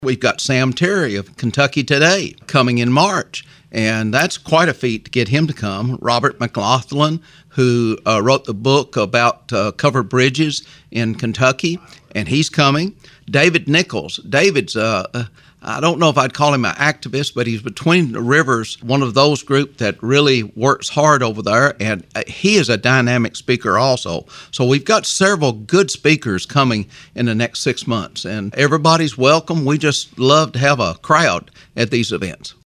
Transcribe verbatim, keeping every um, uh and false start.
We've got Sam Terry of Kentucky Today coming in March, and that's quite a feat to get him to come. Robert McLaughlin, who uh, wrote the book about uh, covered bridges in Kentucky, and he's coming. David Nichols. David's, uh, I don't know if I'd call him an activist, but he's Between the Rivers, one of those groups that really works hard over there, and he is a dynamic speaker also. So we've got several good speakers coming in the next six months, and everybody's welcome. We just love to have a crowd at these events.